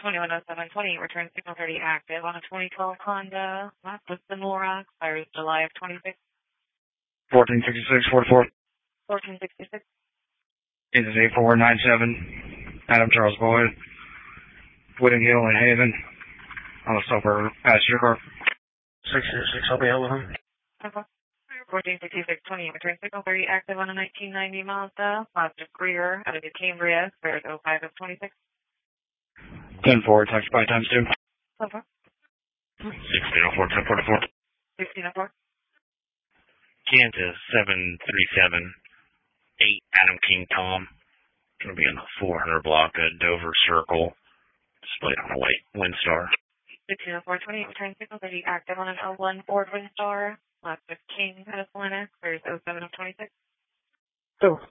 210720, return signal 30 active on a 2012 Honda, last listed Laura, expires July of 26. 1466, 44. 1466. It is 8497, Adam Charles Boyd, Whitting Hill and Haven, on a silver passenger car. 606, I'll be out with him. Okay. 146620, return signal 30 active on a 1990 Mazda, Mazda Greer, out of New Cambria, expires 05 of 26. 10-4, tax by times 2. Okay. 1604, 1044. 1604. Kansas 737, 8 Adam King Tom. It's going to be on the 400 block at Dover Circle, displayed on a white Windstar. 160420, return signal 30 active on an 01 Ford Windstar, last of King, out of Selena, expires 07 of 26. So.